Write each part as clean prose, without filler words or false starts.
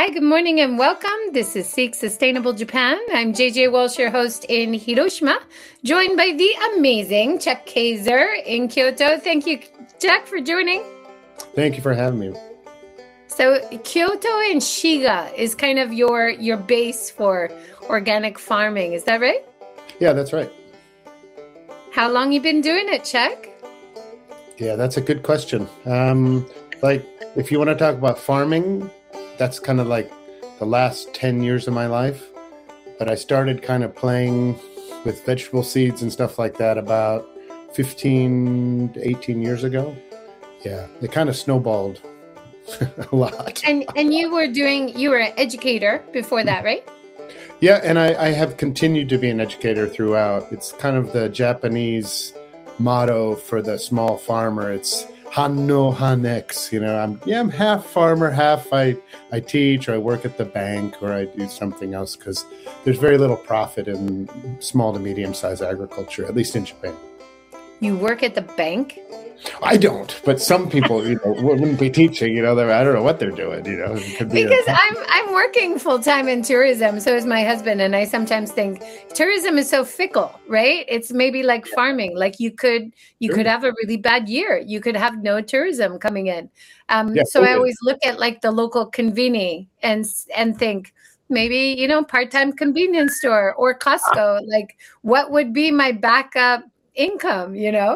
Hi, good morning and welcome. This is Seek Sustainable Japan. I'm JJ Walsh, your host in Hiroshima, joined by the amazing Chuck Kaiser in Kyoto. Thank you, Chuck, for joining. Thank you for having me. So Kyoto and Shiga is kind of your base for organic farming. Is that right? Yeah, that's right. How long you been doing it, Chuck? Yeah, that's a good question. If you want to talk about farming, that's kind of like the last 10 years of my life. But I started kind of playing with vegetable seeds and stuff like that about 15 to 18 years ago. Yeah, it kind of snowballed a lot. And you were an educator before that, right? Yeah, and I have continued to be an educator throughout. It's kind of the Japanese motto for the small farmer. It's Hanno Hanex. I'm half farmer, half I teach, or I work at the bank, or I do something else, because there's very little profit in small to medium-sized agriculture, at least in Japan. You work at the bank? I don't, but some people, wouldn't be teaching. I don't know what they're doing. Because I'm working full time in tourism. So is my husband, and I sometimes think tourism is so fickle, right? It's maybe like farming. Like you could have a really bad year. You could have no tourism coming in. So I always look at like the local conveni and think maybe part-time convenience store or Costco. Like what would be my backup income?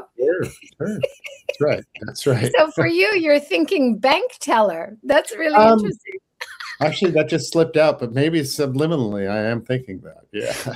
Sure. That's right. So for you're thinking bank teller. That's really interesting. Actually, that just slipped out, but maybe subliminally I am thinking that. Yeah.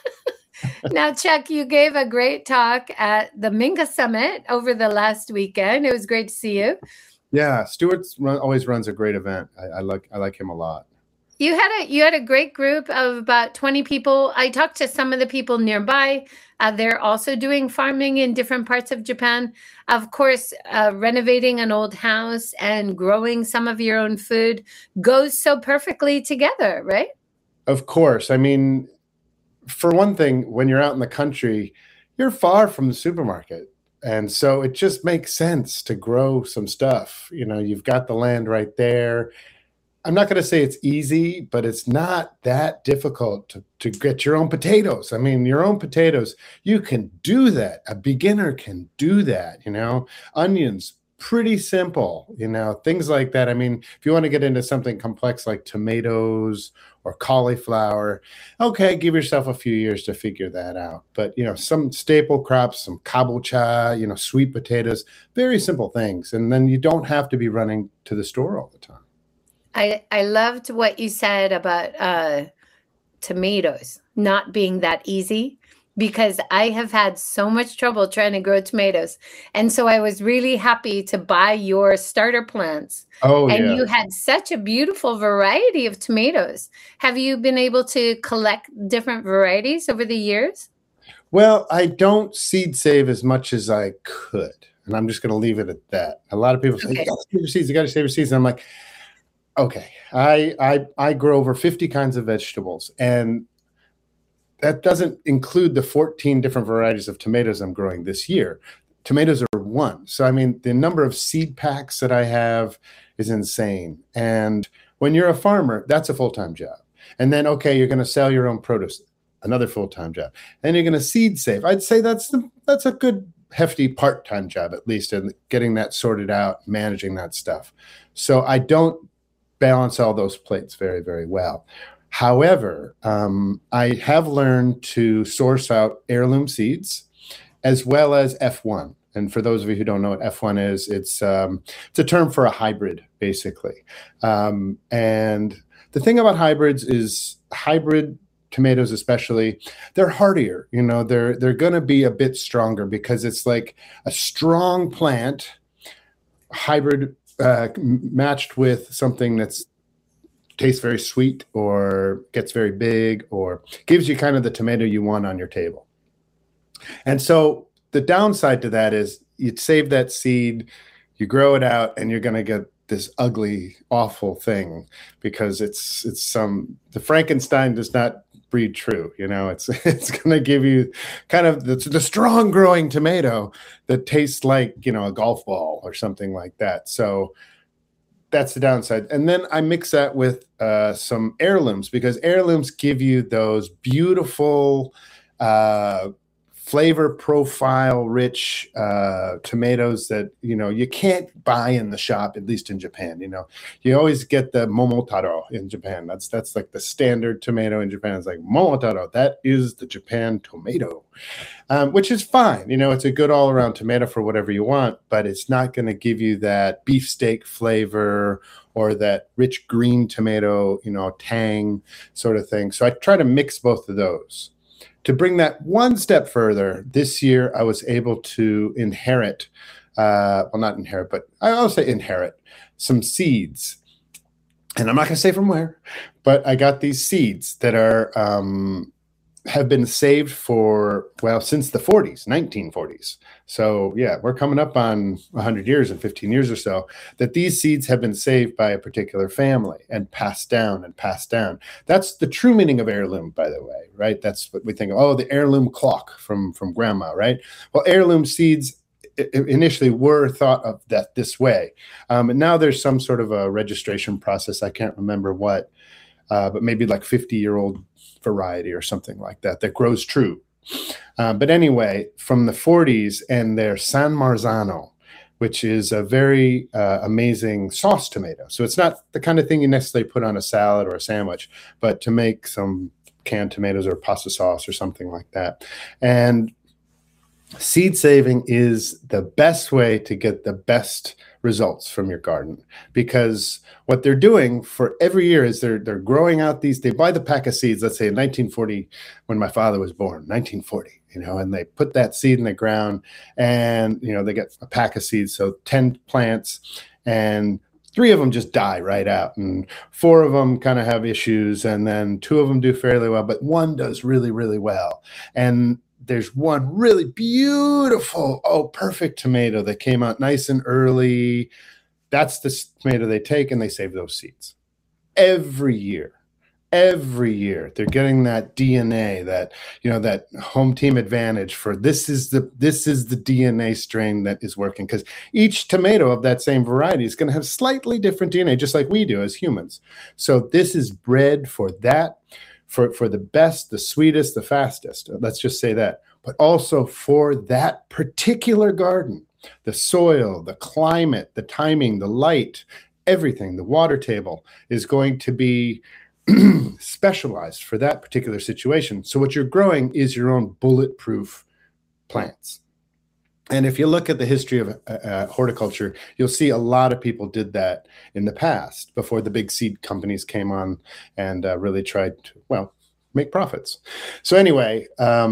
Now, Chuck, you gave a great talk at the Minga Summit over the last weekend. It was great to see you. Yeah, Stuart always runs a great event. I like him a lot. You had a great group of about 20 people. I talked to some of the people nearby. They're also doing farming in different parts of Japan. Of course, renovating an old house and growing some of your own food goes so perfectly together, right? Of course. I mean, for one thing, when you're out in the country, you're far from the supermarket. And so it just makes sense to grow some stuff. You've got the land right there. I'm not going to say it's easy, but it's not that difficult to get your own potatoes. I mean, your own potatoes, you can do that. A beginner can do that, Onions, pretty simple, things like that. I mean, if you want to get into something complex like tomatoes or cauliflower, okay, give yourself a few years to figure that out. But, some staple crops, some kabocha, sweet potatoes, very simple things. And then you don't have to be running to the store all the time. I loved what you said about tomatoes not being that easy, because I have had so much trouble trying to grow tomatoes. And so I was really happy to buy your starter plants. And you had such a beautiful variety of tomatoes. Have you been able to collect different varieties over the years? Well, I don't seed save as much as I could. And I'm just going to leave it at that. A lot of people say, you got to save your seeds, you got to save your seeds. And I'm like, okay, I grow over 50 kinds of vegetables, and that doesn't include the 14 different varieties of tomatoes I'm growing this year. Tomatoes are one. So, I mean, the number of seed packs that I have is insane. And when you're a farmer, that's a full-time job. And then, okay, you're going to sell your own produce, another full-time job. And you're going to seed save. I'd say that's a good, hefty part-time job, at least, in getting that sorted out, managing that stuff. So I don't balance all those plates very, very well. However, I have learned to source out heirloom seeds as well as F1. And for those of you who don't know what F1 is, it's a term for a hybrid, basically. And the thing about hybrids is hybrid tomatoes, especially, they're hardier. They're going to be a bit stronger because it's like a strong plant hybrid matched with something that's tastes very sweet or gets very big or gives you kind of the tomato you want on your table. And so the downside to that is you'd save that seed, you grow it out, and you're going to get this ugly, awful thing because it's the Frankenstein does not breed true. It's going to give you kind of the strong growing tomato that tastes like, a golf ball or something like that. So that's the downside. And then I mix that with some heirlooms, because heirlooms give you those beautiful flavor profile rich tomatoes that, you know, you can't buy in the shop, at least in Japan. You know, you always get the momotaro in Japan. That's like the standard tomato in Japan. It's like momotaro. That is the Japan tomato, which is fine. You know, it's a good all around tomato for whatever you want, but it's not going to give you that beefsteak flavor or that rich green tomato, you know, tang sort of thing. So I try to mix both of those. To bring that one step further, this year I was able to inherit, well, not inherit, but I'll say inherit some seeds. And I'm not going to say from where, but I got these seeds that are have been saved for, well, since the 40s, 1940s. So yeah, we're coming up on 100 years and 15 years or so that these seeds have been saved by a particular family and passed down and passed down. That's the true meaning of heirloom, by the way, right? That's what we think of, oh, the heirloom clock from grandma, right? Well, heirloom seeds initially were thought of that this way. And now there's some sort of a registration process. I can't remember what, but maybe like 50-year-old variety or something like that grows true. But anyway, from the 40s, and they're San Marzano, which is a very amazing sauce tomato. So it's not the kind of thing you necessarily put on a salad or a sandwich, but to make some canned tomatoes or pasta sauce or something like that. And seed saving is the best way to get the best results from your garden, because what they're doing for every year is they're growing out these, they buy the pack of seeds, let's say in 1940, when my father was born, 1940, you know, and they put that seed in the ground, and, you know, they get a pack of seeds, so 10 plants, and 3 of them just die right out, and 4 of them kind of have issues, and then 2 of them do fairly well, but 1 does really, really well. And there's one really beautiful, perfect tomato that came out nice and early. That's the tomato they take, and they save those seeds. Every year, they're getting that DNA, that, you know, that home team advantage for this is the DNA strain that is working, because each tomato of that same variety is going to have slightly different DNA, just like we do as humans. So this is bred for that. For the best, the sweetest, the fastest. Let's just say that. But also for that particular garden, the soil, the climate, the timing, the light, everything, the water table is going to be specialized for that particular situation. So what you're growing is your own bulletproof plants. And if you look at the history of horticulture, you'll see a lot of people did that in the past before the big seed companies came on and really tried to, well, make profits. So anyway,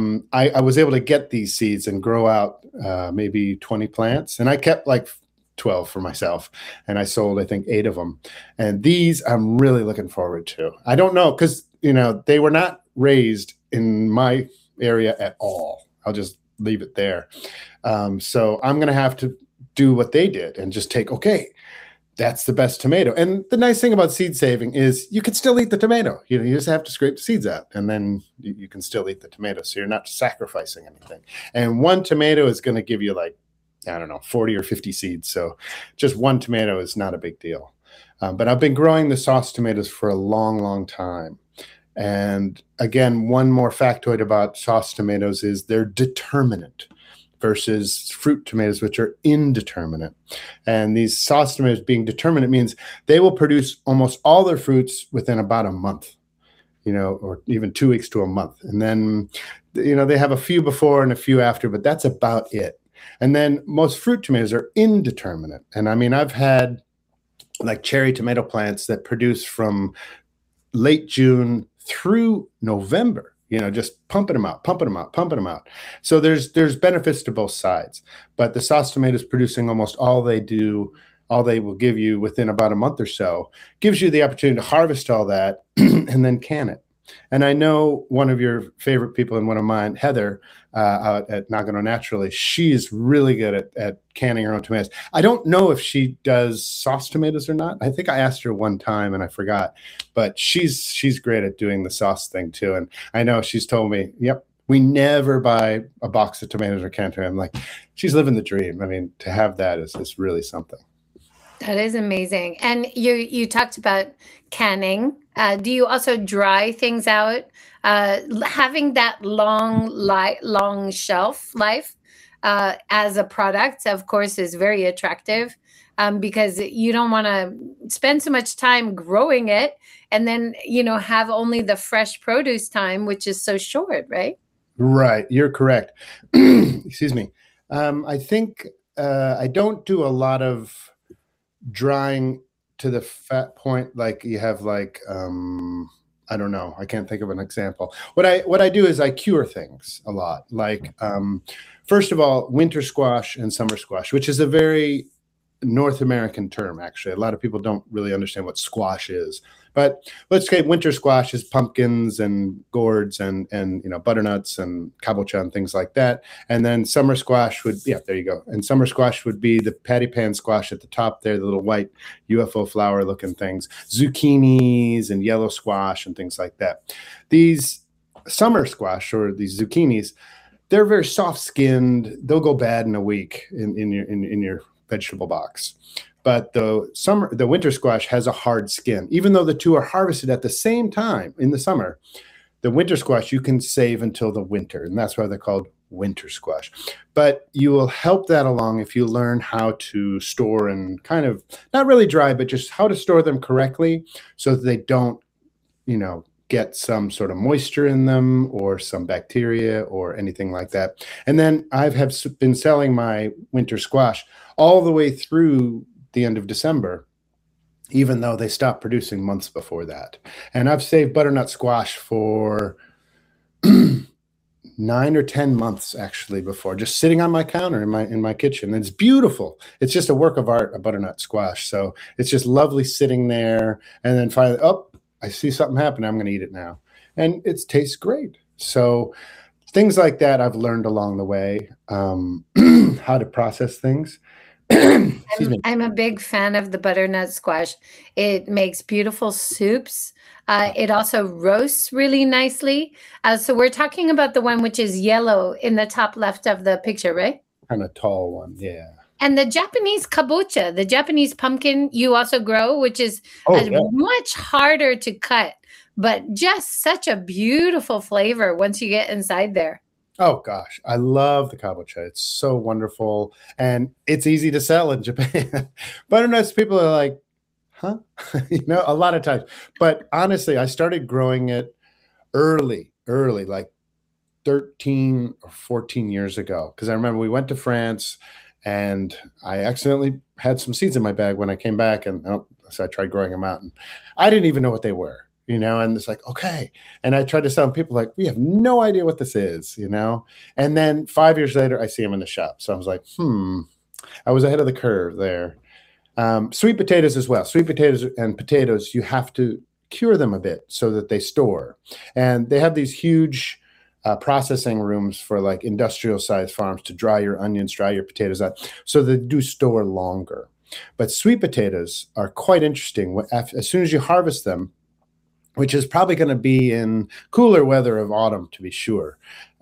I was able to get these seeds and grow out maybe 20 plants. And I kept like 12 for myself. And I sold, I think, 8 of them. And these I'm really looking forward to. I don't know, because, you know, they were not raised in my area at all. I'll just leave it there. So I'm going to have to do what they did and just take, okay, that's the best tomato. And the nice thing about seed saving is you can still eat the tomato. You know, you just have to scrape the seeds out, and then you can still eat the tomato. So you're not sacrificing anything. And 1 tomato is going to give you like, I don't know, 40 or 50 seeds. So just 1 tomato is not a big deal. But I've been growing the sauce tomatoes for a long, long time. And again, one more factoid about sauce tomatoes is they're determinate versus fruit tomatoes, which are indeterminate. And these sauce tomatoes being determinate means they will produce almost all their fruits within about a month, you know, or even 2 weeks to a month. And then, you know, they have a few before and a few after, but that's about it. And then most fruit tomatoes are indeterminate. And I mean, I've had like cherry tomato plants that produce from late June through November. You know, just pumping them out. So there's benefits to both sides. But the sauce tomato is producing almost all they will give you within about a month or so, gives you the opportunity to harvest all that and then can it. And I know one of your favorite people and one of mine, Heather, out at Nagano Naturally, she is really good at canning her own tomatoes. I don't know if she does sauce tomatoes or not. I think I asked her one time and I forgot, but she's great at doing the sauce thing too. And I know she's told me, yep, we never buy a box of tomatoes or canned tomatoes. I'm like, she's living the dream. I mean, to have that is really something. That is amazing. And you talked about canning. Do you also dry things out? Having that long shelf life as a product, of course, is very attractive, because you don't want to spend so much time growing it and then have only the fresh produce time, which is so short, right? Right, you're correct. Excuse me. I think I don't do a lot of drying to the fat point like you have, like, I don't know, I can't think of an example. What I do is I cure things a lot, like, first of all, winter squash and summer squash, which is a very North American term. Actually, a lot of people don't really understand what squash is, but let's say winter squash is pumpkins and gourds and butternuts and kabocha and things like that. And then summer squash would, yeah, there you go. And summer squash would be the patty pan squash at the top there, the little white UFO flower looking things, zucchinis and yellow squash and things like that. These summer squash, or these zucchinis, they're very soft skinned. They'll go bad in a week in your vegetable box. But the winter squash has a hard skin. Even though the two are harvested at the same time in the summer, the winter squash you can save until the winter, and that's why they're called winter squash. But you will help that along if you learn how to store and kind of not really dry, but just how to store them correctly so that they don't, get some sort of moisture in them or some bacteria or anything like that. And then I have been selling my winter squash all the way through the end of December, even though they stopped producing months before that. And I've saved butternut squash for 9 or 10 months actually before, just sitting on my counter in my kitchen. And it's beautiful. It's just a work of art, a butternut squash. So it's just lovely sitting there. And then finally, oh, I see something happen. I'm going to eat it now. And it tastes great. So things like that I've learned along the way, how to process things. I'm a big fan of the butternut squash. It makes beautiful soups. It also roasts really nicely. So we're talking about the one which is yellow in the top left of the picture, right? Kind of tall one, yeah. And the Japanese kabocha, the Japanese pumpkin, you also grow, which is much harder to cut, but just such a beautiful flavor once you get inside there. Oh gosh, I love the kabocha. It's so wonderful, and it's easy to sell in Japan. Butternuts, people are like, huh? A lot of times. But honestly, I started growing it early, like 13 or 14 years ago. Because I remember we went to France, and I accidentally had some seeds in my bag when I came back, and so I tried growing them out, and I didn't even know what they were. And it's like, okay. And I tried to sell them. People like, we have no idea what this is, And then 5 years later, I see them in the shop. So I was like, I was ahead of the curve there. Sweet potatoes as well. Sweet potatoes and potatoes, you have to cure them a bit so that they store. And they have these huge processing rooms for like industrial sized farms to dry your onions, dry your potatoes out. So they do store longer. But sweet potatoes are quite interesting. As soon as you harvest them, which is probably going to be in cooler weather of autumn, to be sure,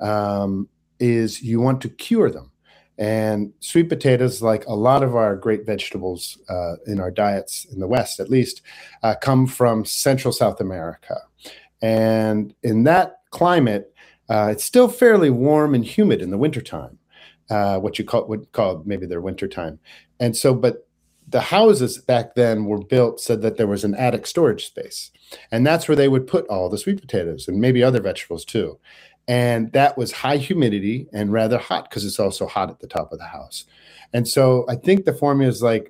is you want to cure them. And sweet potatoes, like a lot of our great vegetables in our diets in the West, at least, come from Central South America. And in that climate, it's still fairly warm and humid in the wintertime, what you would call maybe their wintertime. And so, but the houses back then were built so that there was an attic storage space. And that's where they would put all the sweet potatoes and maybe other vegetables too. And that was high humidity and rather hot because it's also hot at the top of the house. And so I think the formula is like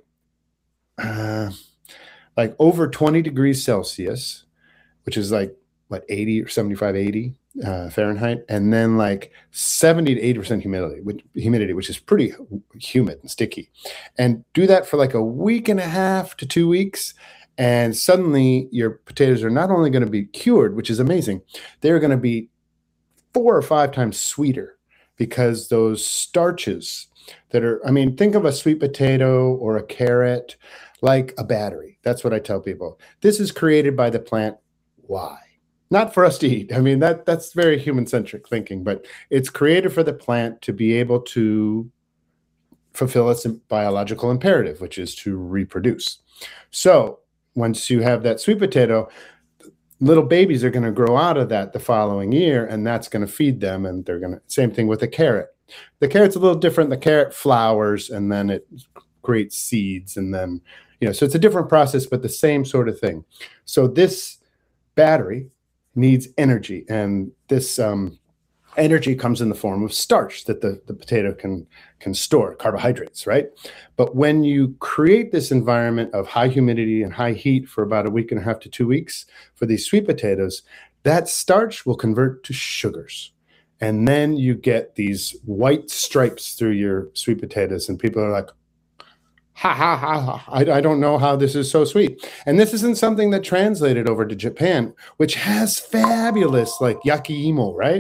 over 20 degrees Celsius, which is like, 80 or 75, 80 Fahrenheit, and then like 70 to 80% humidity, which is pretty humid and sticky. And do that for like a week and a half to 2 weeks. And suddenly your potatoes are not only going to be cured, which is amazing, they're going to be 4 or 5 times sweeter because those starches that are, think of a sweet potato or a carrot like a battery. That's what I tell people. This is created by the plant. Why? Not for us to eat. That's very human-centric thinking, but it's created for the plant to be able to fulfill its biological imperative, which is to reproduce. So once you have that sweet potato, little babies are going to grow out of that the following year, and that's going to feed them. And they're going to, same thing with the carrot. The carrot's a little different. The carrot flowers and then it creates seeds, and then, so it's a different process, but the same sort of thing. So this battery needs energy, and this energy comes in the form of starch that the potato can store, carbohydrates, right? But when you create this environment of high humidity and high heat for about a week and a half to 2 weeks for these sweet potatoes, that starch will convert to sugars. And then you get these white stripes through your sweet potatoes, and people are like, ha, ha, ha, ha. I don't know how this is so sweet. And this isn't something that translated over to Japan, which has fabulous, like yakiimo, right?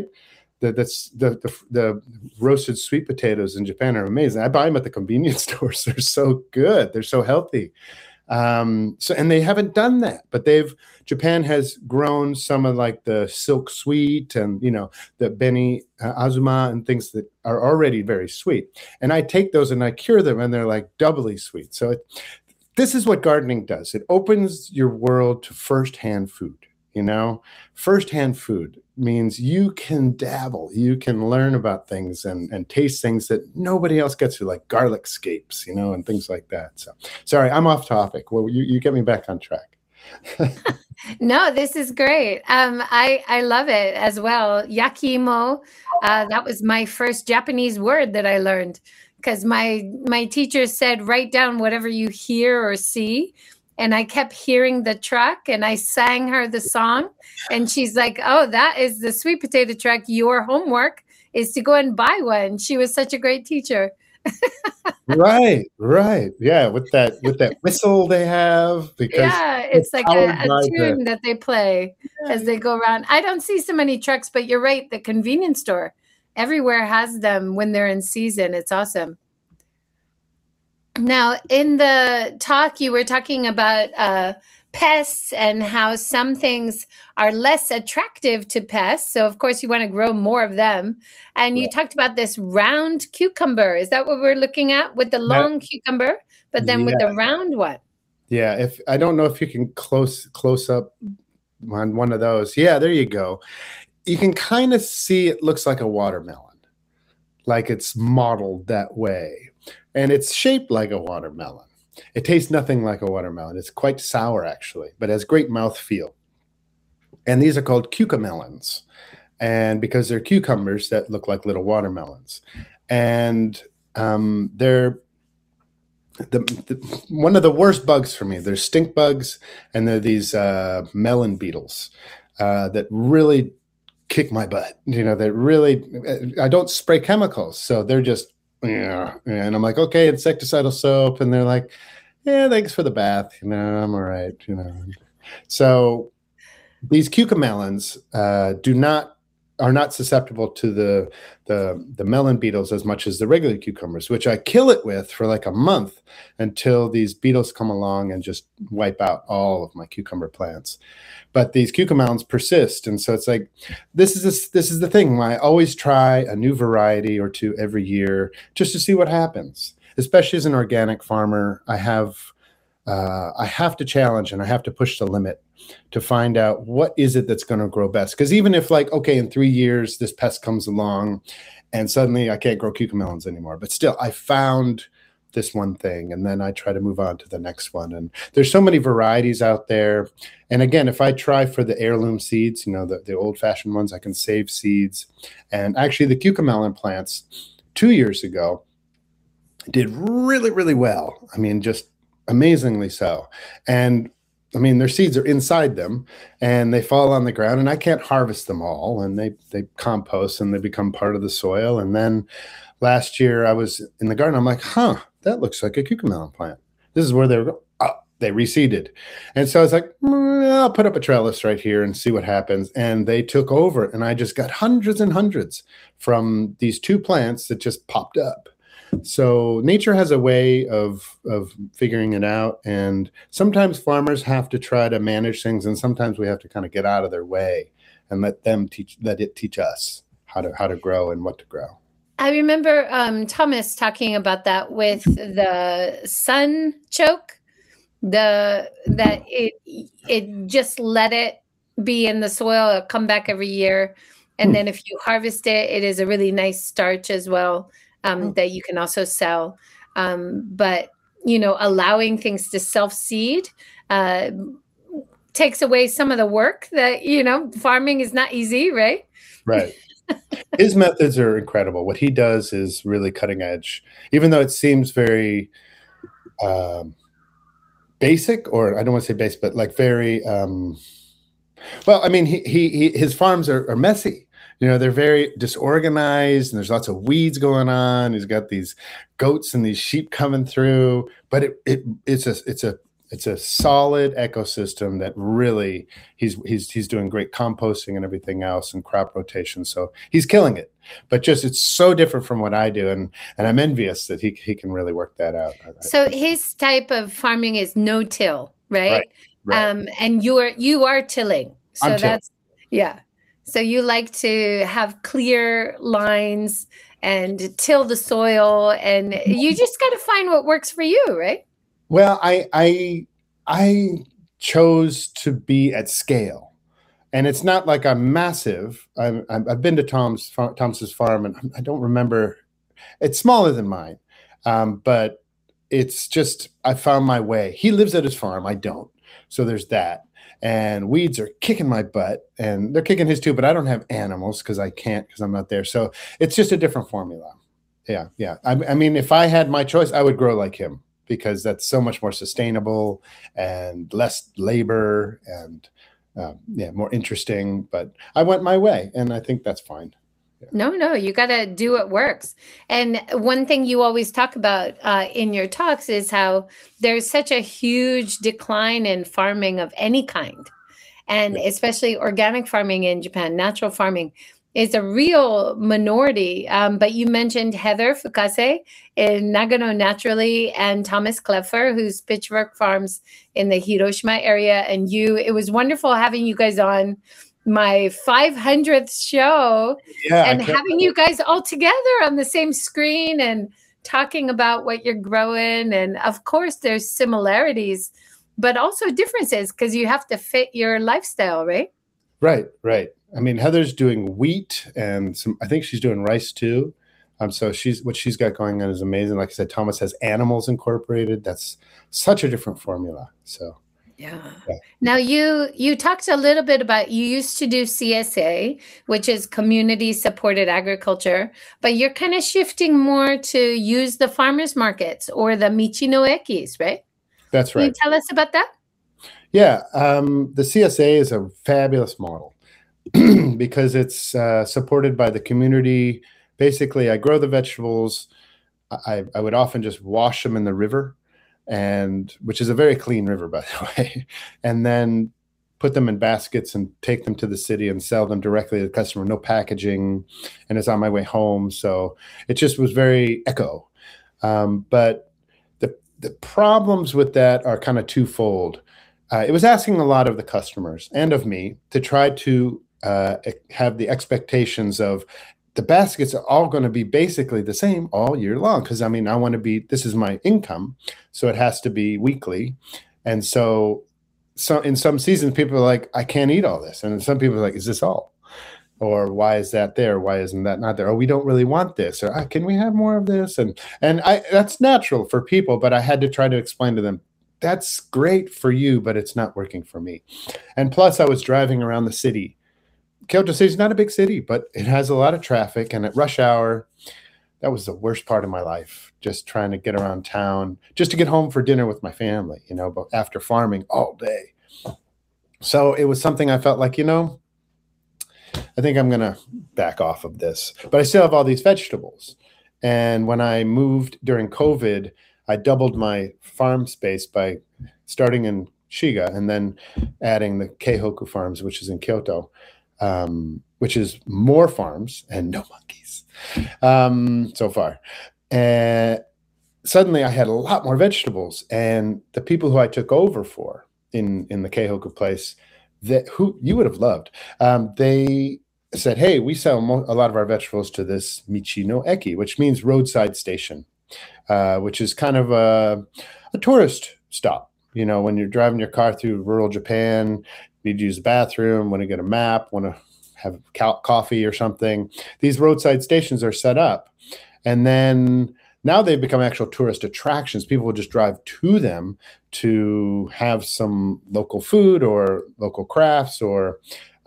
The roasted sweet potatoes in Japan are amazing. I buy them at the convenience stores. They're so good. They're so healthy. And they haven't done that, but Japan has grown some of like the silk sweet and, the beni azuma and things that are already very sweet. And I take those and I cure them, and they're like doubly sweet. So this is what gardening does. It opens your world to firsthand food. Firsthand food means you can dabble, you can learn about things and taste things that nobody else gets to, like garlic scapes, and things like that. So sorry, I'm off topic. Well, you get me back on track. No, this is great. I love it as well. Yakiimo, that was my first Japanese word that I learned, because my teacher said, write down whatever you hear or see. And I kept hearing the truck, and I sang her the song, and she's like, oh, that is the sweet potato truck. Your homework is to go and buy one. She was such a great teacher. Right. Yeah. With that whistle they have, because it's like a tune that they play as they go around. I don't see so many trucks, but you're right. The convenience store everywhere has them when they're in season. It's awesome. Now, in the talk, you were talking about pests and how some things are less attractive to pests. So, of course, you want to grow more of them. And you talked about this round cucumber. Is that what we're looking at, with the long cucumber, but then with the round one? Yeah. I don't know if you can close up on one of those. Yeah, there you go. You can kind of see it looks like a watermelon, like it's modeled that way. And it's shaped like a watermelon. It tastes nothing like a watermelon. It's quite sour, actually, but has great mouthfeel. And these are called cucamelons, and because they're cucumbers that look like little watermelons. And they're one of the worst bugs for me. They're stink bugs, and they're these melon beetles that really kick my butt. That really, I don't spray chemicals, so they're just, yeah. And I'm like, okay, insecticidal soap. And they're like, yeah, thanks for the bath. I'm all right. So these cucamelons are not susceptible to the melon beetles as much as the regular cucumbers, which I kill it with for like a month until these beetles come along and just wipe out all of my cucumber plants. But these cucamelons persist, and so it's like this is the thing. I always try a new variety or two every year just to see what happens. Especially as an organic farmer, I have to challenge and I have to push the limit to find out what is it that's going to grow best. Because even if, like, okay, in 3 years this pest comes along and suddenly I can't grow cucamelons anymore, but still I found this one thing, and then I try to move on to the next one. And there's so many varieties out there. And again, if I try for the heirloom seeds, the old-fashioned ones, I can save seeds. And actually the cucamelon plants 2 years ago did really, really well. I mean, just amazingly so. And I mean, their seeds are inside them and they fall on the ground, and I can't harvest them all, and they compost and they become part of the soil. And then last year I was in the garden. I'm like, that looks like a cucamelon plant. This is where they reseeded. And so I was like, I'll put up a trellis right here and see what happens. And they took over, and I just got hundreds and hundreds from these two plants that just popped up. So nature has a way of figuring it out. And sometimes farmers have to try to manage things, and sometimes we have to kind of get out of their way and let it teach us how to grow and what to grow. I remember Thomas talking about that with the sun choke, that it just let it be in the soil, it'll come back every year. And then if you harvest it, it is a really nice starch as well, that you can also sell. But, allowing things to self-seed takes away some of the work that, farming is not easy, right? Right. His methods are incredible. What he does is really cutting edge, even though it seems very basic, or I don't want to say basic, but like very, well, I mean, his farms are messy. They're very disorganized, and there's lots of weeds going on. He's got these goats and these sheep coming through, but it's a solid ecosystem that really he's doing great composting and everything else, and crop rotation. So he's killing it, but just it's so different from what I do, and I'm envious that he can really work that out. So his type of farming is no-till, right? Right. And you are tilling. So I'm that's yeah. So you like to have clear lines and till the soil, and you just got to find what works for you, right? Well, I chose to be at scale, and it's not like I'm massive. I've been to Thomas's farm, and I don't remember. It's smaller than mine, but it's just I found my way. He lives at his farm. I don't, so there's that. And weeds are kicking my butt, and they're kicking his too. But I don't have animals because I can't, because I'm not there. So it's just a different formula. Yeah. I mean, if I had my choice, I would grow like him, because that's so much more sustainable and less labor and more interesting. But I went my way, and I think that's fine. Yeah. No, you got to do what works. And one thing you always talk about in your talks is how there's such a huge decline in farming of any kind, and especially organic farming in Japan, natural farming is a real minority. But you mentioned Heather Fukase in Nagano Naturally, and Thomas Kleffer, who's Pitchfork Farms in the Hiroshima area. And it was wonderful having you guys on my 500th show, and having you guys all together on the same screen and talking about what you're growing. And of course, there's similarities, but also differences, because you have to fit your lifestyle, right? Right. I mean, Heather's doing wheat, and I think she's doing rice too. So what she's got going on is amazing. Like I said, Thomas has animals incorporated. That's such a different formula. So. Yeah. Now you talked a little bit about, you used to do CSA, which is community supported agriculture, but you're kind of shifting more to use the farmers markets or the Michi no Ekis, right? That's right. Can you tell us about that? Yeah. The CSA is a fabulous model because it's supported by the community. Basically, I grow the vegetables. I would often just wash them in the river, which is a very clean river, by the way, and then put them in baskets and take them to the city and sell them directly to the customer. No packaging, and it's on my way home. So it just was very eco. But the problems with that are kind of twofold. It was asking a lot of the customers and of me to try to have the expectations of the baskets are all going to be basically the same all year long. Because I mean, this is my income, so it has to be weekly. And so in some seasons, people are like, I can't eat all this. And some people are like, is this all? Or why is that there? Why isn't that not there? Or we don't really want this. Or can we have more of this? And that's natural for people, but I had to try to explain to them, that's great for you, but it's not working for me. And plus, I was driving around the city. Kyoto City is not a big city, but it has a lot of traffic. And at rush hour, that was the worst part of my life, just trying to get around town, just to get home for dinner with my family, but after farming all day. So it was something I felt like, I think I'm going to back off of this. But I still have all these vegetables. And when I moved during COVID, I doubled my farm space by starting in Shiga and then adding the Keihoku Farms, which is in Kyoto. Which is more farms and no monkeys so far. And suddenly I had a lot more vegetables. And the people who I took over for in the Keihoku place, who you would have loved, they said, hey, we sell a lot of our vegetables to this Michi no Eki, which means roadside station, which is kind of a tourist stop. You know, when you're driving your car through rural Japan, you need to use the bathroom, want to get a map, want to have coffee or something. These roadside stations are set up. And then now they've become actual tourist attractions. People will just drive to them to have some local food or local crafts or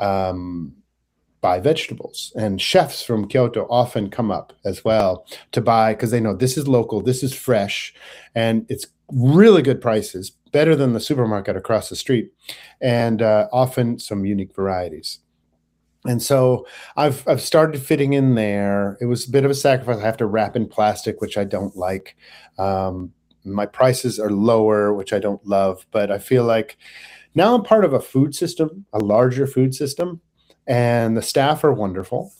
buy vegetables. And chefs from Kyoto often come up as well to buy because they know this is local, this is fresh, and it's really good prices, better than the supermarket across the street, and often some unique varieties. And so I've started fitting in there. It was a bit of a sacrifice. I have to wrap in plastic, which I don't like. My prices are lower, which I don't love, but I feel like now I'm part of a food system, a larger food system, and the staff are wonderful.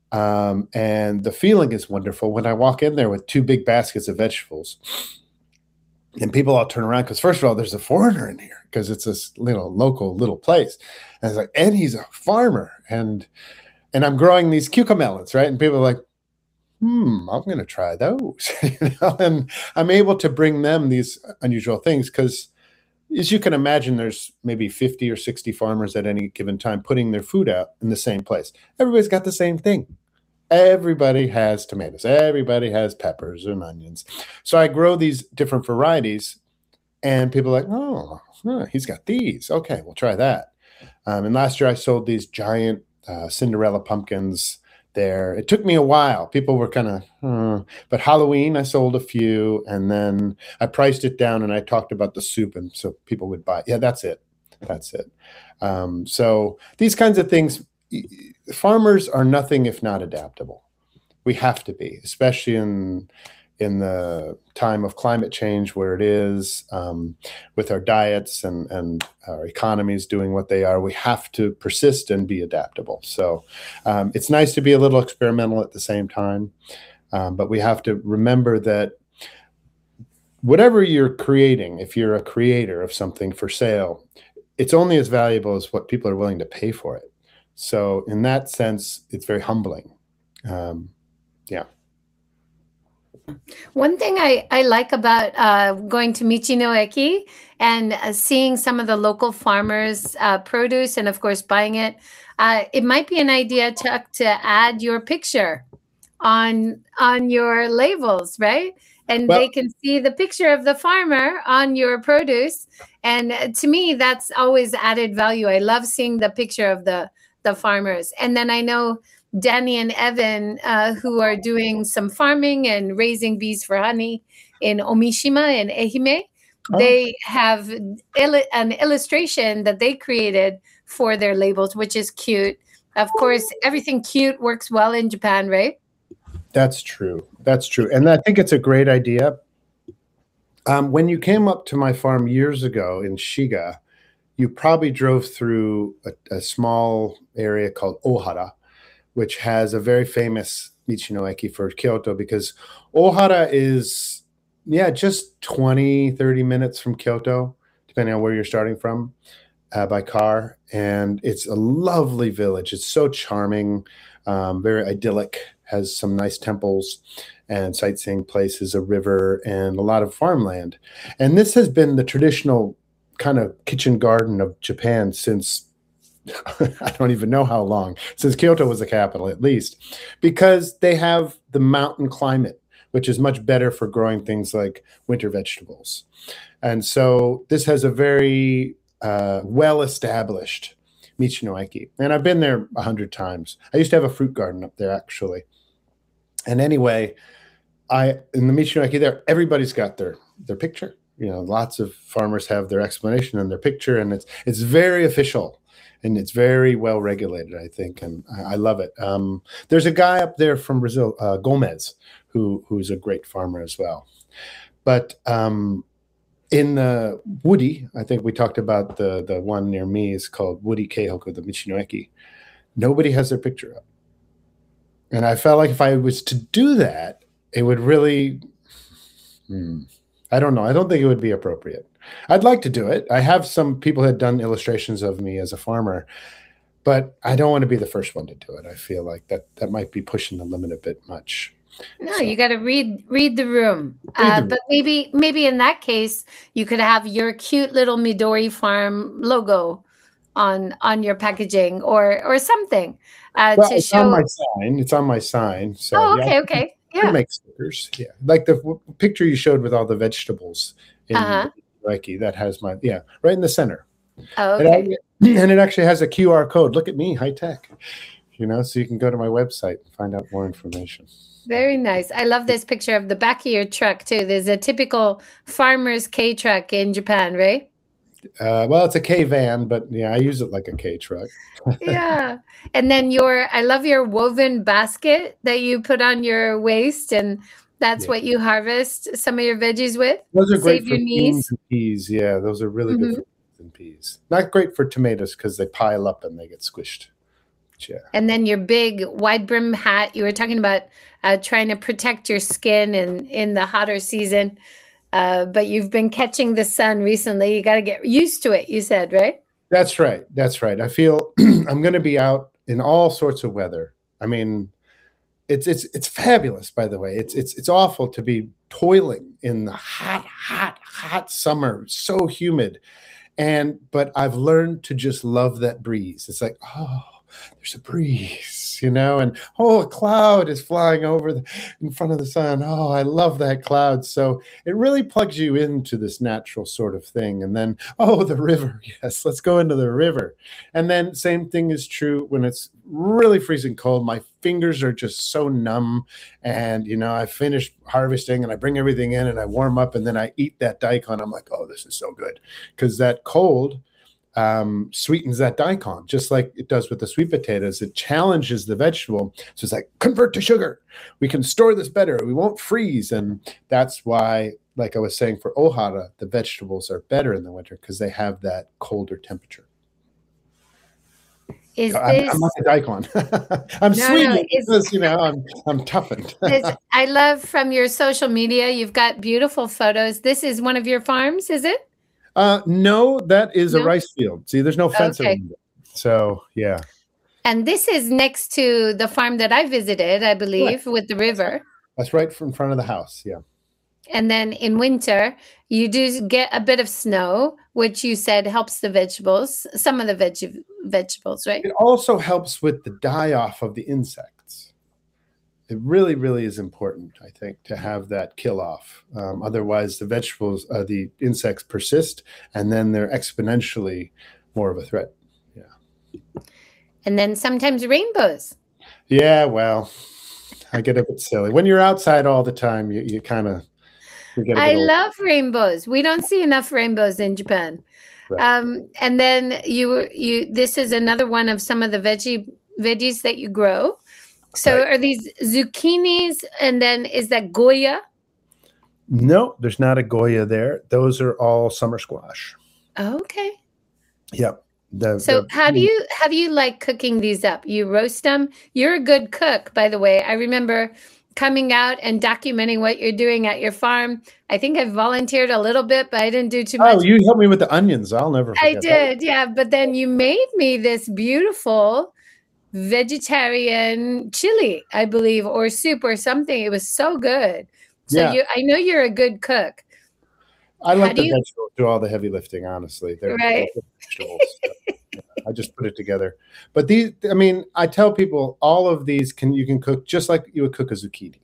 And the feeling is wonderful when I walk in there with 2 big baskets of vegetables. And people all turn around because, first of all, there's a foreigner in here because it's this local little place. And it's like, and he's a farmer. And I'm growing these cucamelons, right? And people are like, I'm going to try those. And I'm able to bring them these unusual things because, as you can imagine, there's maybe 50 or 60 farmers at any given time putting their food out in the same place. Everybody's got the same thing. Everybody has tomatoes. Everybody has peppers and onions. So I grow these different varieties, and people are like, oh, he's got these. Okay, we'll try that. And last year I sold these giant Cinderella pumpkins there. It took me a while. People were kind of, but Halloween I sold a few, and then I priced it down, and I talked about the soup, and so people would buy. Yeah, that's it. That's it. So these kinds of things. Farmers are nothing if not adaptable. We have to be, especially in the time of climate change where it is, with our diets and our economies doing what they are. We have to persist and be adaptable. So it's nice to be a little experimental at the same time, but we have to remember that whatever you're creating, if you're a creator of something for sale, it's only as valuable as what people are willing to pay for it. So in that sense, it's very humbling. Yeah. One thing I like about going to Michi no Eki and seeing some of the local farmers' produce, and of course buying it, it might be an idea to add your picture on your labels, right? And they can see the picture of the farmer on your produce. And to me, that's always added value. I love seeing the picture of the farmers. And then I know Danny and Evan, who are doing some farming and raising bees for honey in Omishima in Ehime, they have an illustration that they created for their labels, which is cute. Of course, everything cute works well in Japan, right? That's true. That's true. And I think it's a great idea. When you came up to my farm years ago in Shiga, you probably drove through a small area called Ohara, which has a very famous Michi no Eki for Kyoto, because Ohara is, just 20, 30 minutes from Kyoto, depending on where you're starting from by car. And it's a lovely village. It's so charming, very idyllic, has some nice temples and sightseeing places, a river, and a lot of farmland. And this has been the traditional kind of kitchen garden of Japan since I don't even know how long, since Kyoto was the capital at least, because they have the mountain climate, which is much better for growing things like winter vegetables. And so this has a very well-established Michi no Eki. And I've been there 100 times. I used to have a fruit garden up there, actually. And anyway, in the Michi no Eki there, everybody's got their picture. You know, lots of farmers have their explanation and their picture, and it's very official, and it's very well regulated, I think, and I love it. There's a guy up there from Brazil, Gomez, who's a great farmer as well. But in Woody, I think we talked about the one near me is called Woody Keihoku, the Michi no Eki. Nobody has their picture up. And I felt like if I was to do that, it would really, I don't know. I don't think it would be appropriate. I'd like to do it. I have some people who had done illustrations of me as a farmer, but I don't want to be the first one to do it. I feel like that might be pushing the limit a bit much. No, so, you got to read the room. But maybe in that case, you could have your cute little Midori Farm logo on your packaging or something to it's show. On my sign. It's on my sign. So okay. Yeah. Make stickers. Yeah, like the picture you showed with all the vegetables in Reiki. That has my right in the center. Oh, okay. And it actually has a QR code. Look at me, high tech. So you can go to my website and find out more information. Very nice. I love this picture of the back of your truck too. There's a typical farmer's K truck in Japan, right? Well, it's a K van, but I use it like a K truck. Yeah. And then I love your woven basket that you put on your waist, and that's what you harvest some of your veggies with. Those are great for beans and peas. Yeah, those are really good for beans and peas. Not great for tomatoes because they pile up and they get squished. Yeah. And then your big wide brim hat. You were talking about trying to protect your skin in the hotter season. But you've been catching the sun recently. You got to get used to it, you said, right? That's right. I feel I'm going to be out in all sorts of weather. I mean, it's fabulous, by the way. It's awful to be toiling in the hot summer, so humid. But I've learned to just love that breeze. It's like, oh, there's a breeze, and a cloud is flying over in front of the sun. Oh, I love that cloud. So it really plugs you into this natural sort of thing. And then, the river. Yes, let's go into the river. And then same thing is true when it's really freezing cold. My fingers are just so numb. And, I finish harvesting and I bring everything in and I warm up and then I eat that daikon. I'm like, oh, this is so good. Because that cold sweetens that daikon, just like it does with the sweet potatoes. It challenges the vegetable. So it's like, convert to sugar. We can store this better. We won't freeze. And that's why, like I was saying, for ohara, the vegetables are better in the winter because they have that colder temperature. I'm not a daikon. I'm sweet because, I'm toughened. I love from your social media, you've got beautiful photos. This is one of your farms, is it? No, that is a rice field. See, there's no fence around it. So, yeah. And this is next to the farm that I visited, I believe, with the river. That's right in front of the house, yeah. And then in winter, you do get a bit of snow, which you said helps the vegetables, some of the vegetables, right? It also helps with the die-off of the insects. It really, really is important, I think, to have that kill off. Otherwise, the vegetables, the insects persist, and then they're exponentially more of a threat. Yeah. And then sometimes rainbows. Yeah, well, I get a bit silly. When you're outside all the time, you kind of get a bit old. Love rainbows. We don't see enough rainbows in Japan. Right. And then this is another one of some of the veggies that you grow. So are these zucchinis, and then is that Goya? No, there's not a Goya there. Those are all summer squash. Okay. Yep. How do you like cooking these up? You roast them? You're a good cook, by the way. I remember coming out and documenting what you're doing at your farm. I think I volunteered a little bit, but I didn't do too much. Oh, you helped me with the onions. I'll never forget I did, yeah. But then you made me this beautiful vegetarian chili, I believe, or soup or something. It was so good. So I know you're a good cook. I let the vegetables do all the heavy lifting, honestly. They're vegetables. I just put it together. But I tell people all of these you can cook just like you would cook a zucchini.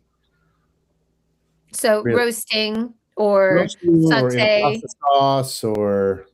So really. roasting or saute. Or pasta sauce or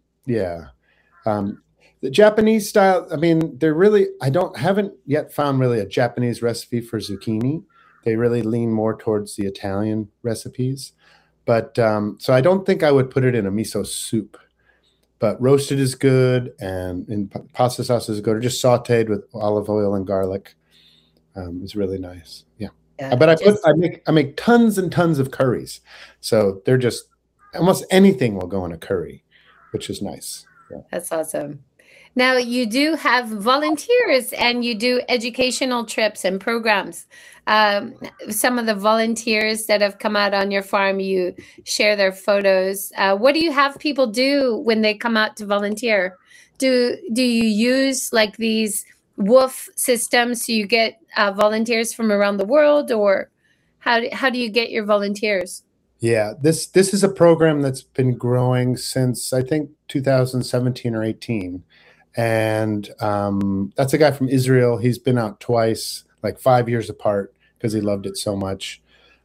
the Japanese style, they're really, haven't yet found really a Japanese recipe for zucchini. They really lean more towards the Italian recipes. But so I don't think I would put it in a miso soup. But roasted is good, and in pasta sauce is good, or just sauteed with olive oil and garlic. It's really nice. Yeah. But I make tons and tons of curries. So they're just almost anything will go in a curry, which is nice. Yeah. That's awesome. Now, you do have volunteers and you do educational trips and programs. Some of the volunteers that have come out on your farm, you share their photos. What do you have people do when they come out to volunteer? Do you use like these WOOF system? So you get volunteers from around the world, or how do you get your volunteers? Yeah, this is a program that's been growing since I think 2017 or 18. And that's a guy from Israel. He's been out twice, like 5 years apart, because he loved it so much.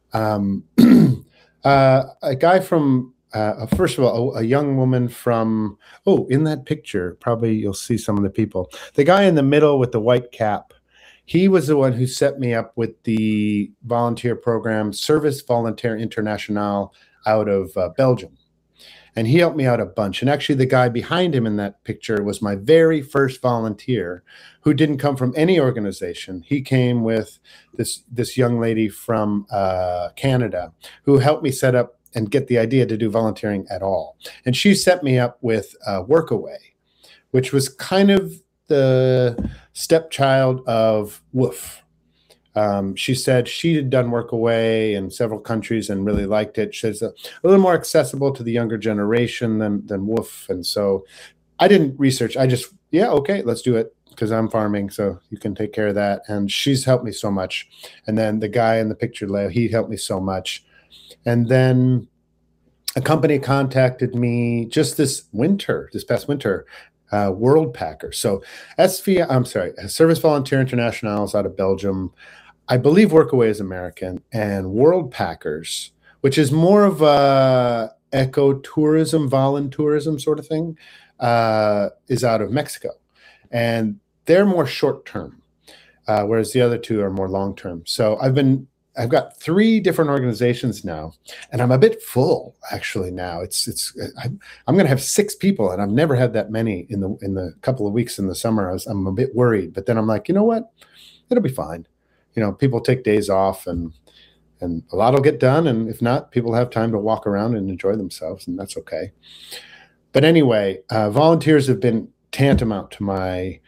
A guy from, first of all, a young woman from, in that picture, probably you'll see some of the people. The guy in the middle with the white cap, he was the one who set me up with the volunteer program, Service Volontaire International, out of Belgium. And he helped me out a bunch. And actually, the guy behind him in that picture was my very first volunteer, who didn't come from any organization. He came with this young lady from Canada, who helped me set up and get the idea to do volunteering at all. And she set me up with Workaway, which was kind of the stepchild of WOOF. She said she had done Workaway in several countries and really liked it. She's a little more accessible to the younger generation than WOOF. And so I didn't research. I just, okay, let's do it, because I'm farming, so you can take care of that. And she's helped me so much. And then the guy in the picture, Leo, he helped me so much. And then a company contacted me just this past winter, Worldpacker. So Service Volunteer International is out of Belgium. I believe Workaway is American, and Worldpackers, which is more of a ecotourism, voluntourism sort of thing, is out of Mexico. And they're more short-term, whereas the other two are more long-term. So I've got 3 different organizations now, and I'm a bit full actually now. I'm going to have 6 people, and I've never had that many in the couple of weeks in the summer. I'm a bit worried, but then I'm like, you know what? It'll be fine. People take days off, and a lot will get done. And if not, people have time to walk around and enjoy themselves, and that's okay. But anyway, volunteers have been tantamount to my,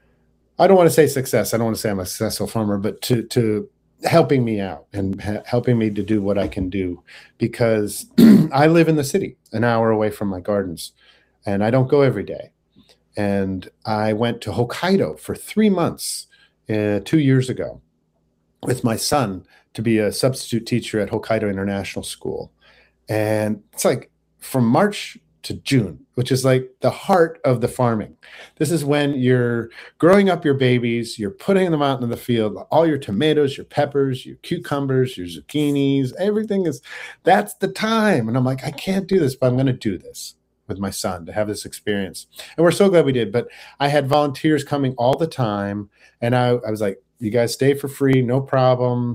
I don't want to say success. I don't want to say I'm a successful farmer, but to helping me out and helping me to do what I can do, because I live in the city, an hour away from my gardens, and I don't go every day. And I went to Hokkaido for 3 months 2 years ago with my son to be a substitute teacher at Hokkaido International School. And it's like from March to June, which is like the heart of the farming. This is when you're growing up your babies, you're putting them out into the field, all your tomatoes, your peppers, your cucumbers, your zucchinis, that's the time. And I'm like, I can't do this, but I'm going to do this with my son to have this experience. And we're so glad we did. But I had volunteers coming all the time. And I was like, you guys stay for free, no problem.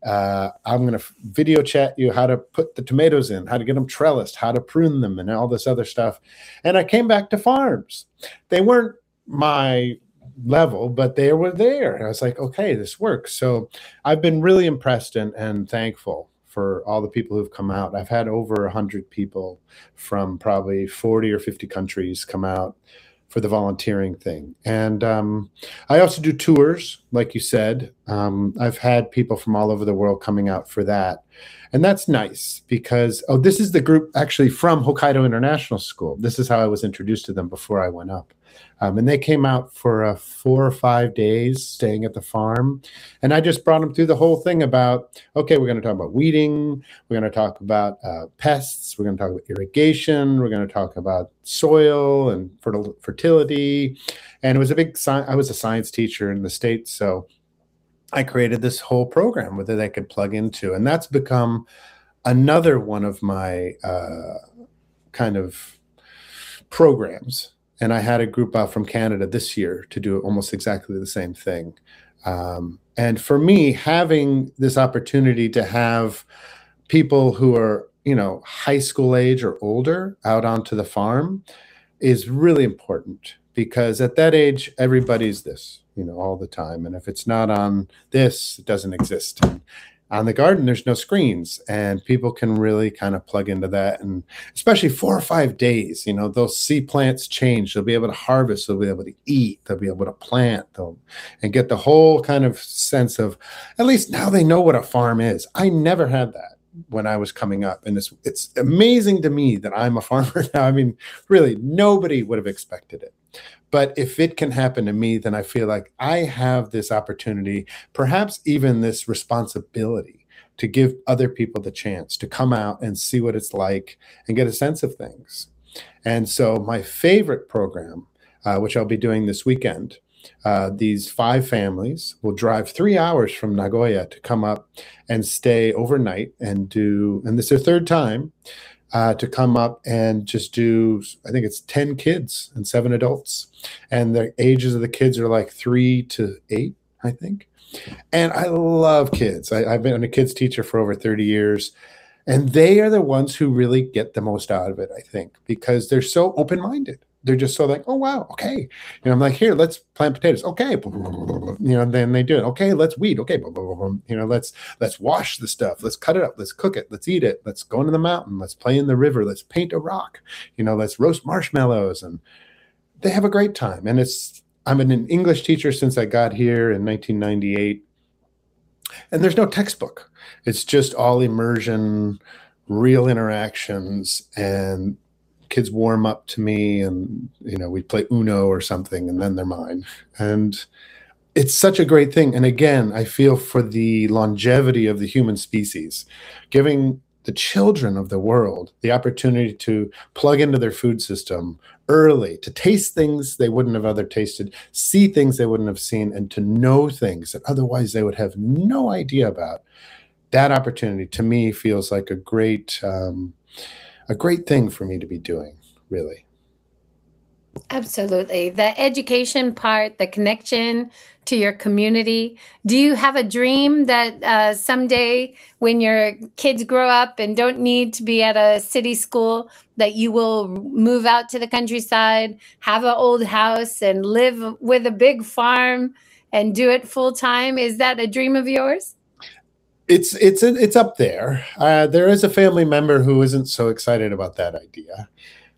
I'm going to video chat you how to put the tomatoes in, how to get them trellised, how to prune them, and all this other stuff. And I came back to farms. They weren't my level, but they were there. And I was like, okay, this works. So I've been really impressed and thankful for all the people who've come out. I've had over 100 people from probably 40 or 50 countries come out for the volunteering thing. And I also do tours, like you said. I've had people from all over the world coming out for that. And that's nice because, this is the group actually from Hokkaido International School. This is how I was introduced to them before I went up. And they came out for 4 or 5 days staying at the farm. And I just brought them through the whole thing about, okay, we're going to talk about weeding. We're going to talk about pests. We're going to talk about irrigation. We're going to talk about soil and fertility. And it was I was a science teacher in the States. So I created this whole program that they could plug into. And that's become another one of my kind of programs. And I had a group out from Canada this year to do almost exactly the same thing. And for me, having this opportunity to have people who are, high school age or older out onto the farm is really important, because at that age, everybody's this, all the time. And if it's not on this, it doesn't exist. And on the garden, there's no screens, and people can really kind of plug into that. And especially 4 or 5 days, those seed plants change. They'll be able to harvest. They'll be able to eat. They'll be able to plant and get the whole kind of sense of, at least now they know what a farm is. I never had that when I was coming up. And it's amazing to me that I'm a farmer now. I mean, really, nobody would have expected it. But if it can happen to me, then I feel like I have this opportunity, perhaps even this responsibility, to give other people the chance to come out and see what it's like and get a sense of things. And so my favorite program, which I'll be doing this weekend, these 5 families will drive 3 hours from Nagoya to come up and stay overnight and this is their 3rd time, to come up and just do, I think it's 10 kids and 7 adults. And the ages of the kids are like 3 to 8, I think. And I love kids. I've been a kids teacher for over 30 years. And they are the ones who really get the most out of it, I think, because they're so open-minded. They're just so like, oh, wow, okay. I'm like, here, let's plant potatoes. Okay. Then they do it. Okay, let's weed. Okay. Let's wash the stuff. Let's cut it up. Let's cook it. Let's eat it. Let's go into the mountain. Let's play in the river. Let's paint a rock. Let's roast marshmallows. And they have a great time. And I'm an English teacher since I got here in 1998. And there's no textbook. It's just all immersion, real interactions, and kids warm up to me, and we play Uno or something, and then they're mine. And it's such a great thing. And again, I feel for the longevity of the human species, giving the children of the world the opportunity to plug into their food system early, to taste things they wouldn't have other tasted, see things they wouldn't have seen, and to know things that otherwise they would have no idea about. That opportunity to me feels like a great thing for me to be doing, really. Absolutely. The education part, the connection to your community. Do you have a dream that someday when your kids grow up and don't need to be at a city school, that you will move out to the countryside, have an old house, and live with a big farm and do it full time? Is that a dream of yours? It's up there. There is a family member who isn't so excited about that idea,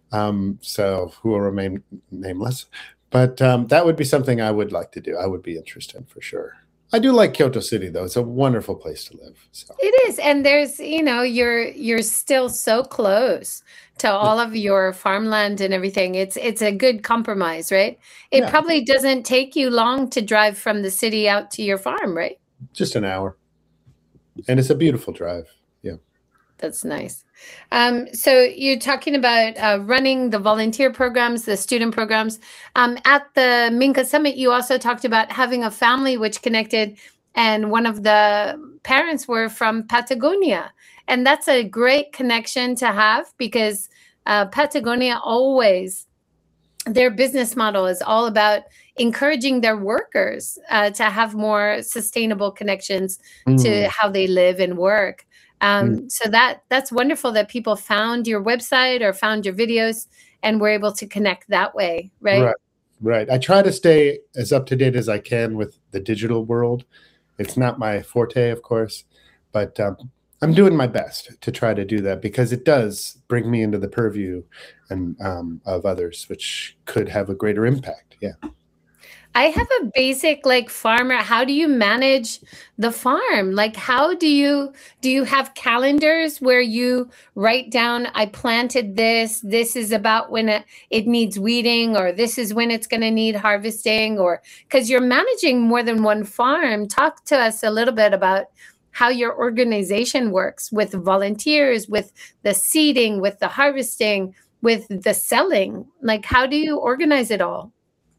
so who will remain nameless. But that would be something I would like to do. I would be interested for sure. I do like Kyoto City, though. It's a wonderful place to live. So. It is, and there's you're still so close to all of your farmland and everything. It's a good compromise, right? It probably doesn't take you long to drive from the city out to your farm, right? Just an hour. And it's a beautiful drive. Yeah. That's nice. So you're talking about running the volunteer programs, the student programs. At the Minka Summit, you also talked about having a family which connected, and one of the parents were from Patagonia. And that's a great connection to have, because Patagonia always, their business model is all about encouraging their workers to have more sustainable connections to how they live and work. So that's wonderful that people found your website or found your videos and were able to connect that way, right? Right. I try to stay as up to date as I can with the digital world. It's not my forte, of course, but I'm doing my best to try to do that, because it does bring me into the purview and of others, which could have a greater impact. Yeah. I have a basic farmer. How do you manage the farm? How do you have calendars where you write down, I planted this is about when it needs weeding, or this is when it's going to need harvesting, or because you're managing more than one farm. Talk to us a little bit about how your organization works with volunteers, with the seeding, with the harvesting, with the selling. How do you organize it all?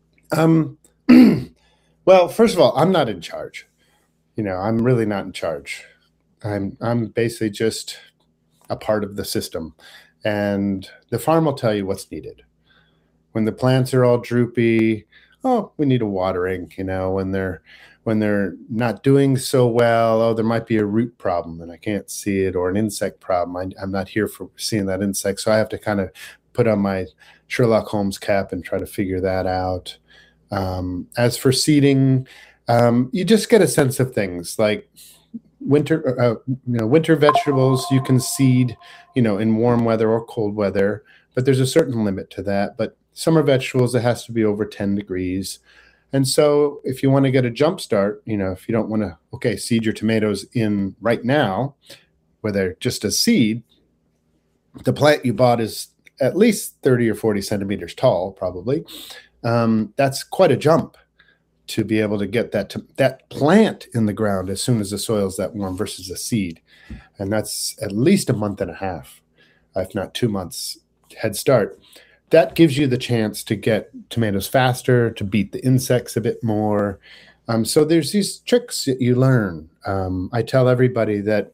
Well, first of all, I'm not in charge. I'm really not in charge. I'm basically just a part of the system, and the farm will tell you what's needed. When the plants are all droopy, oh, we need a watering. When they're not doing so well, oh, there might be a root problem and I can't see it, or an insect problem. I'm not here for seeing that insect, so I have to kind of put on my Sherlock Holmes cap and try to figure that out. As for seeding, you just get a sense of things like winter vegetables. You can seed, in warm weather or cold weather, but there's a certain limit to that. But summer vegetables, it has to be over 10 degrees. And so if you want to get a jump start, if you don't want to, seed your tomatoes in right now, where they're just a seed, the plant you bought is at least 30 or 40 centimeters tall, probably. That's quite a jump to be able to get that plant in the ground as soon as the soil's that warm versus a seed. And that's at least a month and a half, if not 2 months head start. That gives you the chance to get tomatoes faster, to beat the insects a bit more. So there's these tricks that you learn. I tell everybody that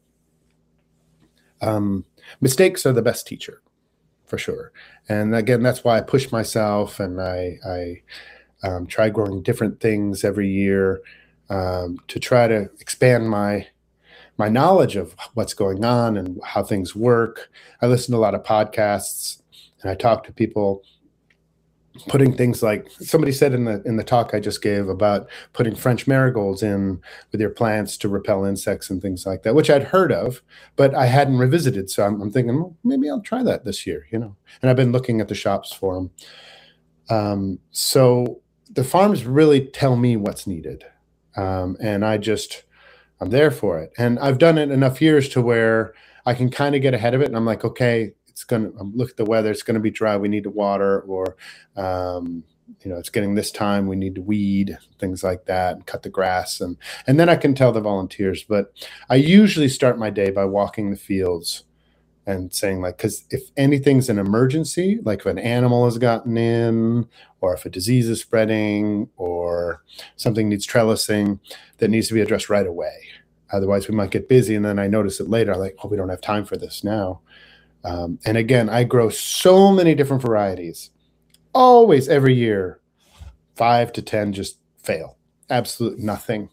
mistakes are the best teacher, for sure. And again, that's why I push myself, and I try growing different things every year to try to expand my knowledge of what's going on and how things work. I listen to a lot of podcasts, and I talk to people putting things like somebody said in the talk I just gave about putting French marigolds in with your plants to repel insects and things like that, which I'd heard of, but I hadn't revisited. So I'm thinking, well, maybe I'll try that this year, and I've been looking at the shops for them. So the farms really tell me what's needed. And I'm there for it. And I've done it enough years to where I can kind of get ahead of it. And I'm like, okay, look at the weather. It's going to be dry. We need to water, or, it's getting this time. We need to weed, things like that, and cut the grass. And then I can tell the volunteers. But I usually start my day by walking the fields and saying, like, because if anything's an emergency, like if an animal has gotten in, or if a disease is spreading, or something needs trellising, that needs to be addressed right away. Otherwise, we might get busy, and then I notice it later. I'm like, oh, we don't have time for this now. And again, I grow so many different varieties. Always, every year, 5 to 10 just fail. Absolutely nothing.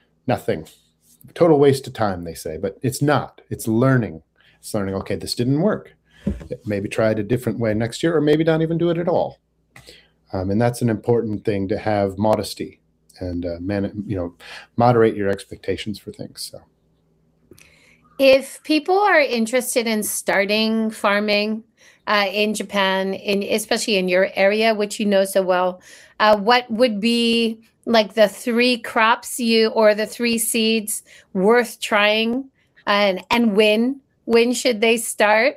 Total waste of time, they say, but it's not. It's learning. It's learning, okay, this didn't work. Maybe try it a different way next year, or maybe not even do it at all. And that's an important thing, to have modesty and moderate your expectations for things. So, if people are interested in starting farming in Japan, especially in your area, which you know so well, what would be like the 3 crops or the 3 seeds worth trying, and when should they start?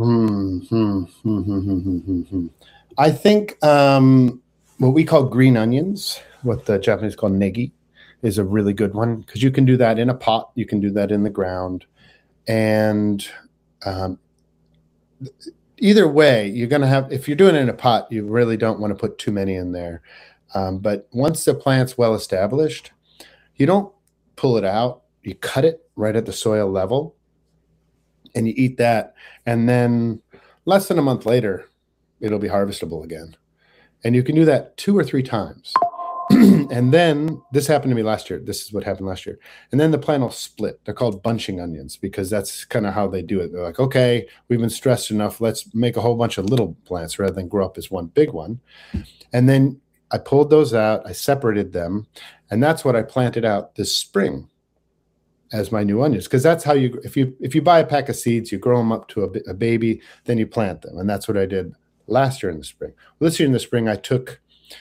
I think what we call green onions, what the Japanese call negi, is a really good one, because you can do that in a pot. You can do that in the ground. And either way, you're going to have, if you're doing it in a pot, you really don't want to put too many in there. But once the plant's well established, you don't pull it out. You cut it right at the soil level, and you eat that. And then less than a month later, it'll be harvestable again. And you can do that 2 or 3 times. And then this happened to me last year. This is what happened last year. And then the plant will split. They're called bunching onions, because that's kind of how they do it. They're like, okay, we've been stressed enough. Let's make a whole bunch of little plants rather than grow up as one big one. And then I pulled those out. I separated them. And that's what I planted out this spring as my new onions, because that's how if you buy a pack of seeds, you grow them up to a baby, then you plant them. And that's what I did last year in the spring. Well, this year in the spring, I took,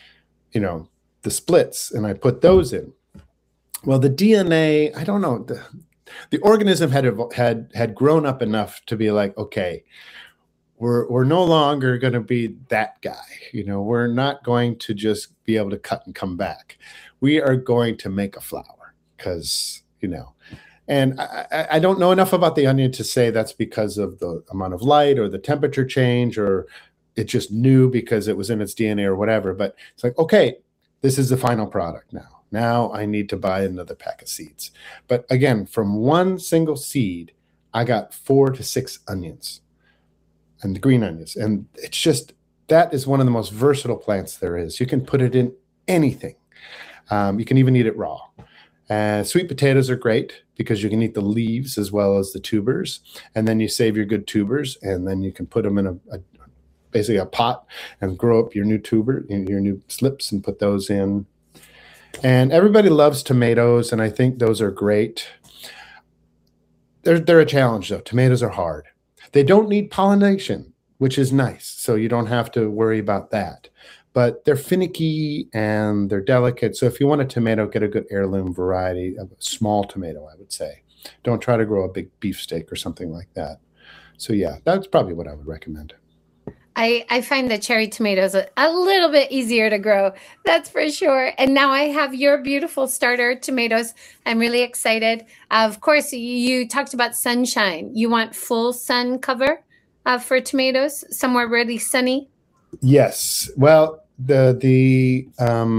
the splits, and I put those in. Well, the DNA, I don't know, the organism had grown up enough to be like, okay, we're no longer going to be that guy. We're not going to just be able to cut and come back. We are going to make a flower, because, and I don't know enough about the onion to say that's because of the amount of light or the temperature change, or it just knew because it was in its DNA or whatever. But it's like, okay, this is the final product now. Now I need to buy another pack of seeds. But again, from one single seed, I got 4 to 6 onions, and the green onions. And it's just, that is one of the most versatile plants there is. You can put it in anything. You can even eat it raw. Sweet potatoes are great, because you can eat the leaves as well as the tubers. And then you save your good tubers, and then you can put them in basically a pot, and grow up your new your new slips, and put those in. And everybody loves tomatoes, and I think those are great. They're a challenge, though. Tomatoes are hard. They don't need pollination, which is nice, so you don't have to worry about that. But they're finicky and they're delicate. So if you want a tomato, get a good heirloom variety of a small tomato, I would say. Don't try to grow a big beefsteak or something like that. So yeah, that's probably what I would recommend. I find the cherry tomatoes a little bit easier to grow. That's for sure. And now I have your beautiful starter tomatoes. I'm really excited. Of course, you talked about sunshine. You want full sun cover for tomatoes, somewhere really sunny? Yes. Well, the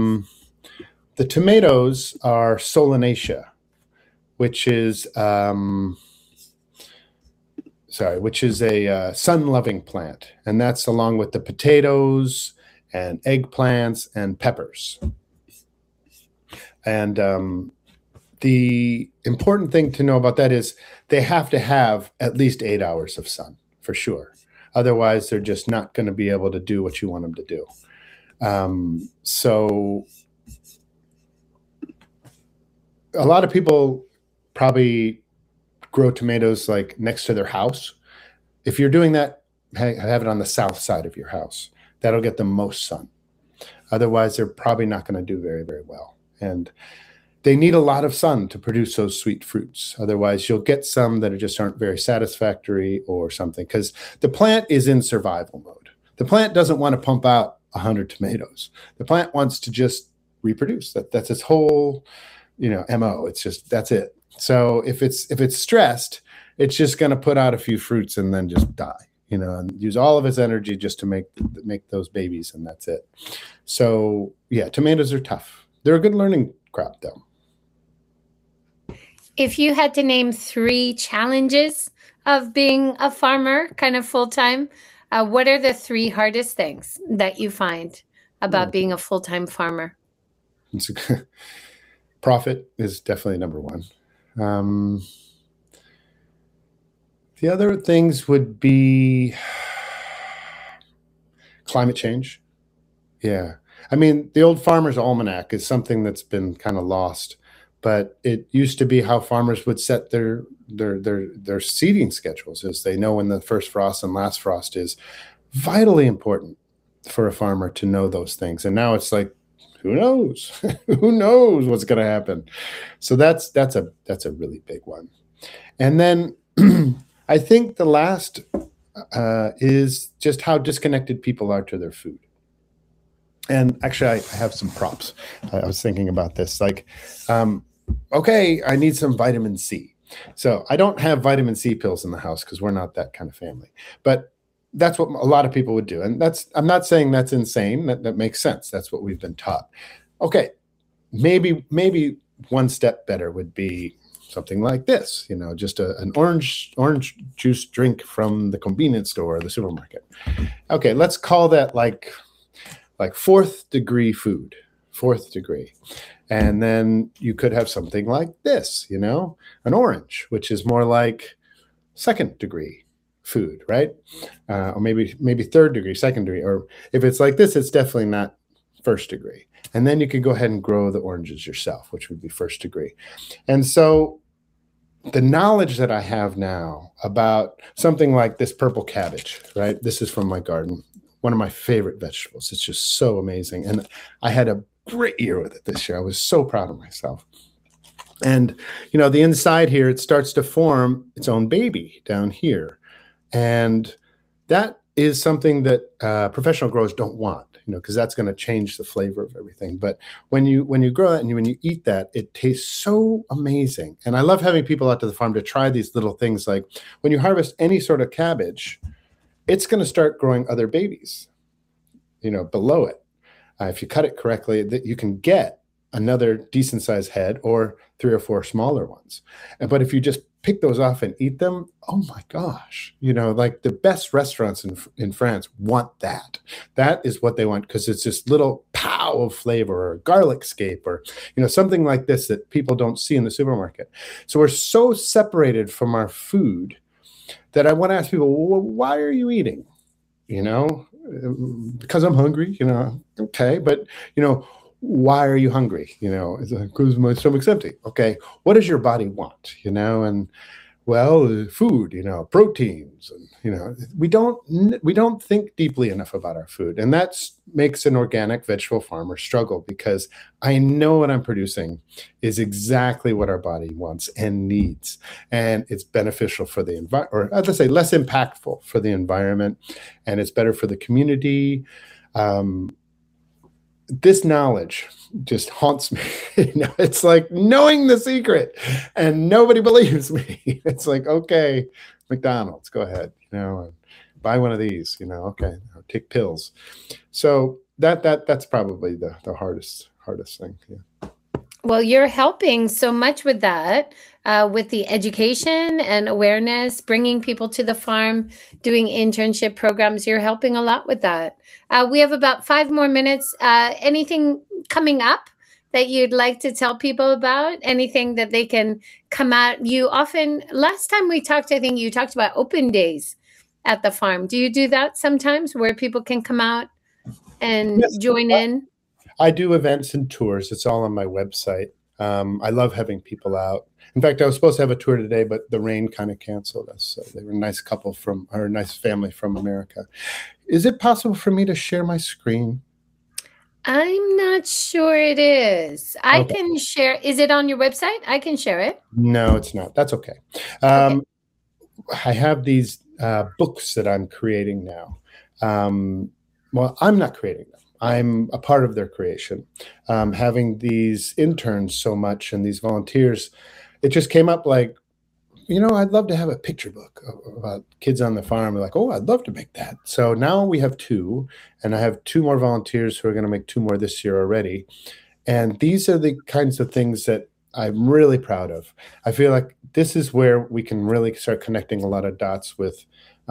tomatoes are Solanaceae, which is which is a sun-loving plant, and that's along with the potatoes and eggplants and peppers. And the important thing to know about that is they have to have at least 8 hours of sun, for sure. Otherwise, they're just not going to be able to do what you want them to do. So a lot of people probably grow tomatoes like next to their house. If you're doing that, have it on the south side of your house. That'll get the most sun. Otherwise, they're probably not going to do very, very well. And they need a lot of sun to produce those sweet fruits. Otherwise, you'll get some that just aren't very satisfactory or something, because the plant is in survival mode. The plant doesn't want to pump out 100 tomatoes. The plant wants to just reproduce. That's its whole, MO. It's just, that's it. So if it's stressed, it's just going to put out a few fruits and then just die, and use all of its energy just to make those babies, and that's it. So yeah, tomatoes are tough. They're a good learning crop, though. If you had to name 3 challenges of being a farmer, kind of full-time, what are the 3 hardest things that you find about being a full-time farmer? Profit is definitely number one. The other things would be climate change. Yeah. I mean, the old Farmer's Almanac is something that's been kind of lost, but it used to be how farmers would set their seeding schedules, as they know when the first frost and last frost is. Vitally important for a farmer to know those things. And now it's like, who knows? Who knows what's going to happen? So that's a really big one. And then I think the last is just how disconnected people are to their food. And actually, I have some props. I was thinking about this. Like, okay, I need some vitamin C. So I don't have vitamin C pills in the house because we're not that kind of family. But that's what a lot of people would do. And I'm not saying that's insane. That makes sense. That's what we've been taught. Okay, maybe one step better would be something like this, just an orange juice drink from the convenience store or the supermarket. Okay, let's call that like 4th degree food, 4th degree. And then you could have something like this, an orange, which is more like 2nd degree food, right? Or maybe 3rd degree, 2nd degree. Or if it's like this, it's definitely not 1st degree. And then you could go ahead and grow the oranges yourself, which would be 1st degree. And so the knowledge that I have now about something like this purple cabbage, right? This is from my garden. One of my favorite vegetables. It's just so amazing. And I had a great year with it this year. I was so proud of myself. And, the inside here, it starts to form its own baby down here. And that is something that professional growers don't want, because that's going to change the flavor of everything. But when you grow that and when you eat that, it tastes so amazing. And I love having people out to the farm to try these little things. Like when you harvest any sort of cabbage, it's going to start growing other babies, below it. If you cut it correctly, that you can get another decent sized head or 3 or 4 smaller ones. But if you just pick those off and eat them, oh my gosh, like the best restaurants in France want that. That is what they want, because it's this little pow of flavor, or garlic scape, or something like this that people don't see in the supermarket. So we're so separated from our food that I want to ask people, well, why are you eating? Because I'm hungry, okay, but why are you hungry? Because my stomach's empty. Okay, what does your body want? And Well, food, proteins, and we don't think deeply enough about our food, and that makes an organic vegetable farmer struggle, because I know what I'm producing is exactly what our body wants and needs, and it's beneficial for the environment, or let's say less impactful for the environment, and it's better for the community. This knowledge just haunts me. It's like knowing the secret and nobody believes me. It's like, okay, McDonald's, go ahead, buy one of these, okay, take pills. So that's probably the hardest thing. Yeah. Well, you're helping so much with that, with the education and awareness, bringing people to the farm, doing internship programs. You're helping a lot with that. We have about 5 more minutes. Anything coming up that you'd like to tell people about? Anything that they can come out? Last time we talked, I think you talked about open days at the farm. Do you do that sometimes, where people can come out and join in? I do events and tours. It's all on my website. I love having people out. In fact, I was supposed to have a tour today, but the rain kind of canceled us. So they were a nice a nice family from America. Is it possible for me to share my screen? I'm not sure it is. I can share. Is it on your website? I can share it. No, it's not. That's okay. I have these books that I'm creating now. Well, I'm not creating them. I'm a part of their creation. Having these interns so much and these volunteers, it just came up like, I'd love to have a picture book about kids on the farm. Like, oh, I'd love to make that. So now we have 2, and I have 2 more volunteers who are going to make 2 more this year already. And these are the kinds of things that I'm really proud of. I feel like this is where we can really start connecting a lot of dots with,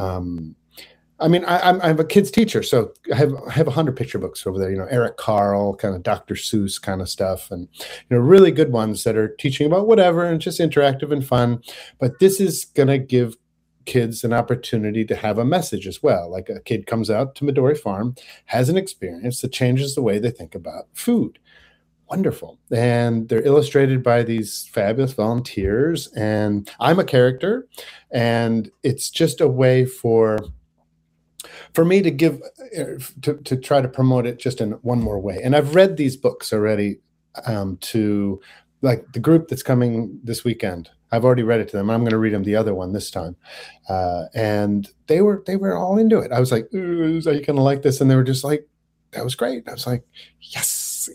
I'm a kids teacher, so I have 100 picture books over there, Eric Carle, kind of Dr. Seuss kind of stuff, and, really good ones that are teaching about whatever and just interactive and fun. But this is going to give kids an opportunity to have a message as well. Like a kid comes out to Midori Farm, has an experience that changes the way they think about food. Wonderful. And they're illustrated by these fabulous volunteers, and I'm a character, and it's just a way for me to give, to try to promote it just in one more way. And I've read these books already to like the group that's coming this weekend. I've already read it to them. I'm going to read them the other one this time. And they were all into it. I was like, are you going to like this? And they were just like, that was great. I was like, yes.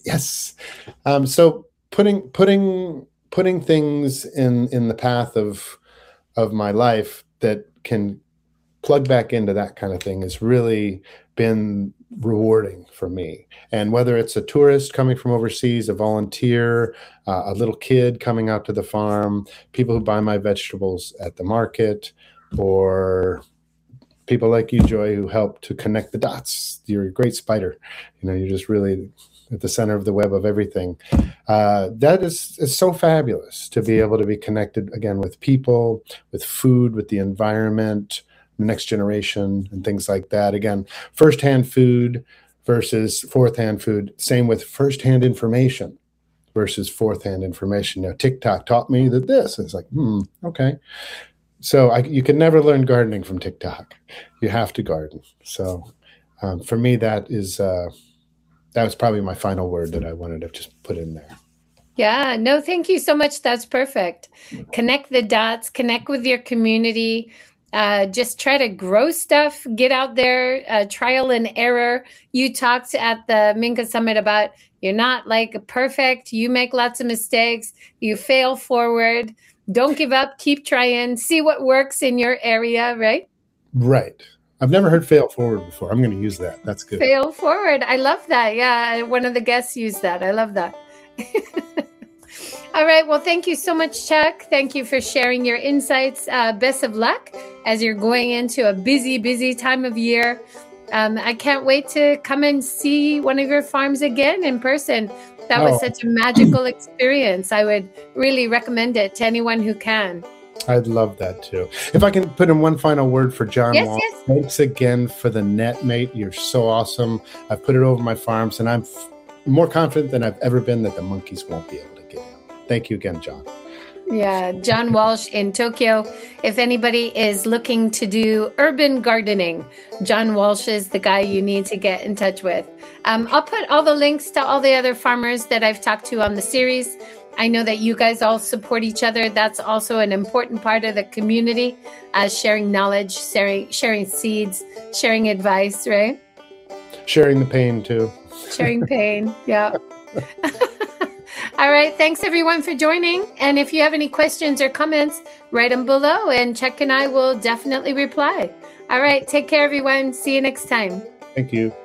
So putting things in the path of my life that can plug back into that kind of thing has really been rewarding for me. And whether it's a tourist coming from overseas, a volunteer, a little kid coming out to the farm, people who buy my vegetables at the market, or people like you, Joy, who help to connect the dots. You're a great spider. You're just really at the center of the web of everything. That is so fabulous to be able to be connected again with people, with food, with the environment, next generation, and things like that. Again, firsthand food versus fourth-hand food. Same with firsthand information versus fourth-hand information. TikTok taught me that this. It's like, okay. So you can never learn gardening from TikTok. You have to garden. So for me, that was probably my final word that I wanted to just put in there. Yeah, no, thank you so much. That's perfect. Connect the dots, connect with your community. Just try to grow stuff, get out there, trial and error. You talked at the Minka Summit about you're not like perfect. You make lots of mistakes. You fail forward. Don't give up. Keep trying. See what works in your area, right? Right. I've never heard fail forward before. I'm going to use that. That's good. Fail forward. I love that. Yeah, one of the guests used that. I love that. All right. Well, thank you so much, Chuck. Thank you for sharing your insights. Best of luck as you're going into a busy, busy time of year. I can't wait to come and see one of your farms again in person. That was such a magical experience. I would really recommend it to anyone who can. I'd love that too. If I can put in one final word for John Wong. Yes. Thanks again for the net, mate. You're so awesome. I've put it over my farms, and I'm more confident than I've ever been that the monkeys won't be able to get in. Thank you again, John. Yeah, John Walsh in Tokyo. If anybody is looking to do urban gardening, John Walsh is the guy you need to get in touch with. I'll put all the links to all the other farmers that I've talked to on the series. I know that you guys all support each other. That's also an important part of the community, sharing knowledge, sharing seeds, sharing advice, right? Sharing the pain too. Sharing pain, yeah. All right. Thanks, everyone, for joining. And if you have any questions or comments, write them below, and Chuck and I will definitely reply. All right. Take care, everyone. See you next time. Thank you.